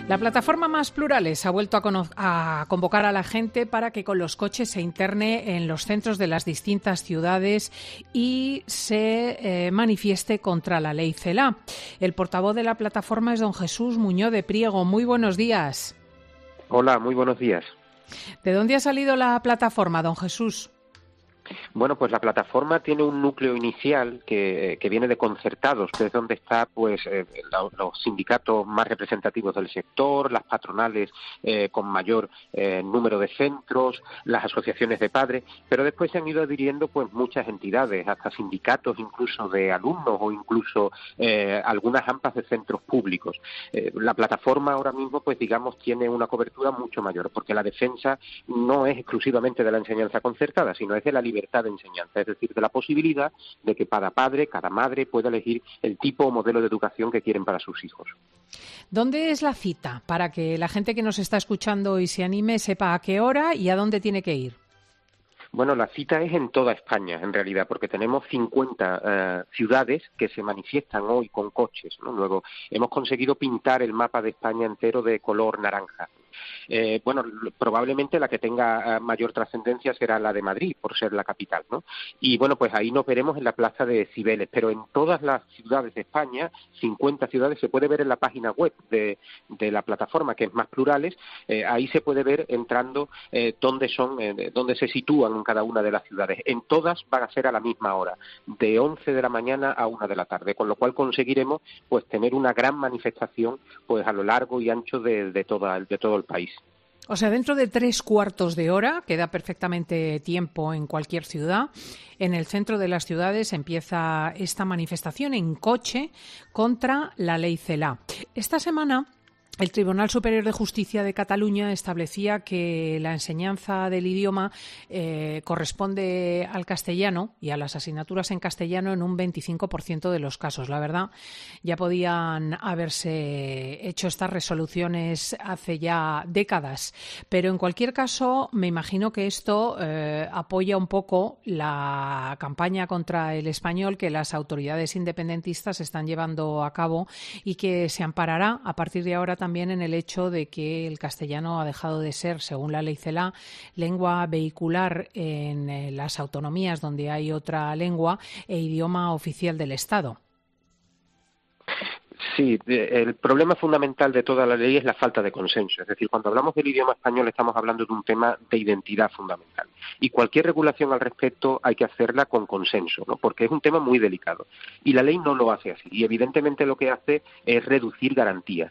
La plataforma Más Plurales ha vuelto a convocar a la gente para que con los coches se interne en los centros de las distintas ciudades y se manifieste contra la ley Celaá. El portavoz de la plataforma es don Jesús Muñoz de Priego. Muy buenos días. Hola, muy buenos días. ¿De dónde ha salido la plataforma, don Jesús? Bueno, pues la plataforma tiene un núcleo inicial que viene de concertados, que es donde está los sindicatos más representativos del sector, las patronales con mayor número de centros, las asociaciones de padres, pero después se han ido adhiriendo pues muchas entidades, hasta sindicatos incluso de alumnos o incluso algunas AMPAs de centros públicos. La plataforma ahora mismo pues digamos tiene una cobertura mucho mayor, porque la defensa no es exclusivamente de la enseñanza concertada, sino es de la libertad de enseñanza, es decir, de la posibilidad de que cada padre, cada madre pueda elegir el tipo o modelo de educación que quieren para sus hijos. ¿Dónde es la cita para que la gente que nos está escuchando y se anime sepa a qué hora y a dónde tiene que ir? Bueno, la cita es en toda España, en realidad, porque tenemos 50 ciudades que se manifiestan hoy con coches, ¿no? Luego, hemos conseguido pintar el mapa de España entero de color naranja. Probablemente la que tenga mayor trascendencia será la de Madrid, por ser la capital, ¿no? Y bueno, pues ahí nos veremos en la plaza de Cibeles, pero en todas las ciudades de España, 50 ciudades, se puede ver en la página web de la plataforma, que es Más Plurales. Ahí se puede ver entrando dónde se sitúan en cada una de las ciudades. En todas van a ser a la misma hora, de 11 de la mañana a 1 de la tarde, con lo cual conseguiremos pues tener una gran manifestación pues a lo largo y ancho de todo el país. O sea, dentro de 3/4 de hora, queda perfectamente tiempo en cualquier ciudad, en el centro de las ciudades empieza esta manifestación en coche contra la ley Celaá. Esta semana el Tribunal Superior de Justicia de Cataluña establecía que la enseñanza del idioma corresponde al castellano y a las asignaturas en castellano en un 25% de los casos. La verdad, ya podían haberse hecho estas resoluciones hace ya décadas, pero en cualquier caso me imagino que esto apoya un poco la campaña contra el español que las autoridades independentistas están llevando a cabo y que se amparará a partir de ahora también en el hecho de que el castellano ha dejado de ser, según la ley Celaá, lengua vehicular en las autonomías donde hay otra lengua e idioma oficial del Estado. Sí, el problema fundamental de toda la ley es la falta de consenso. Es decir, cuando hablamos del idioma español estamos hablando de un tema de identidad fundamental. Y cualquier regulación al respecto hay que hacerla con consenso, ¿no? Porque es un tema muy delicado. Y la ley no lo hace así. Y evidentemente lo que hace es reducir garantías.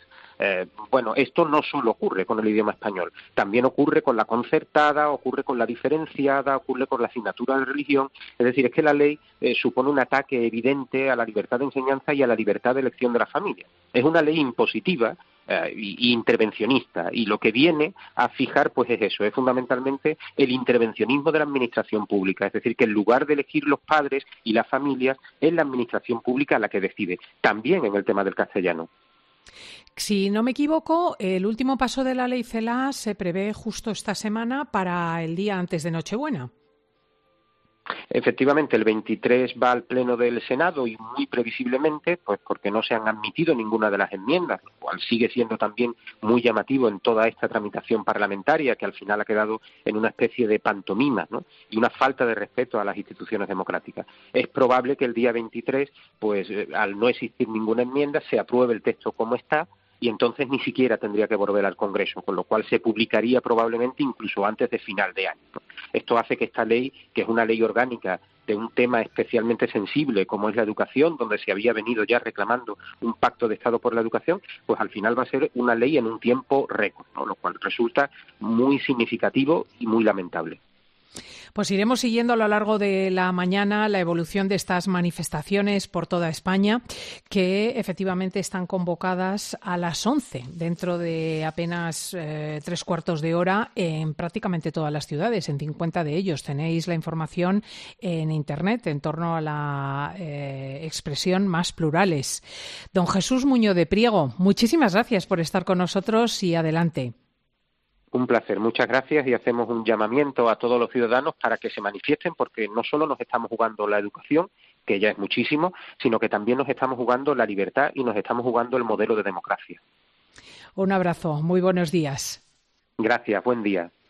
Esto no solo ocurre con el idioma español, también ocurre con la concertada, ocurre con la diferenciada, ocurre con la asignatura de religión. Es decir, es que la ley supone un ataque evidente a la libertad de enseñanza y a la libertad de elección de la familia. Es una ley impositiva y intervencionista, y lo que viene a fijar pues es eso, es fundamentalmente el intervencionismo de la administración pública, es decir, que en lugar de elegir los padres y las familias, es la administración pública la que decide, también en el tema del castellano. Si no me equivoco, el último paso de la ley Celaá se prevé justo esta semana para el día antes de Nochebuena. Efectivamente, el 23 va al Pleno del Senado y muy previsiblemente, pues porque no se han admitido ninguna de las enmiendas, lo cual sigue siendo también muy llamativo en toda esta tramitación parlamentaria que al final ha quedado en una especie de pantomima, ¿no? Y una falta de respeto a las instituciones democráticas. Es probable que el día 23, pues al no existir ninguna enmienda, se apruebe el texto como está, y entonces ni siquiera tendría que volver al Congreso, con lo cual se publicaría probablemente incluso antes de final de año. Esto hace que esta ley, que es una ley orgánica de un tema especialmente sensible como es la educación, donde se había venido ya reclamando un pacto de Estado por la educación, pues al final va a ser una ley en un tiempo récord, ¿no? Lo cual resulta muy significativo y muy lamentable. Pues iremos siguiendo a lo largo de la mañana la evolución de estas manifestaciones por toda España, que efectivamente están convocadas a las 11, dentro de apenas 3/4 de hora, en prácticamente todas las ciudades, en 50 de ellos. Tenéis la información en Internet en torno a la expresión Más Plurales. Don Jesús Muñoz de Priego, muchísimas gracias por estar con nosotros y adelante. Un placer, muchas gracias, y hacemos un llamamiento a todos los ciudadanos para que se manifiesten, porque no solo nos estamos jugando la educación, que ya es muchísimo, sino que también nos estamos jugando la libertad y nos estamos jugando el modelo de democracia. Un abrazo, muy buenos días. Gracias, buen día.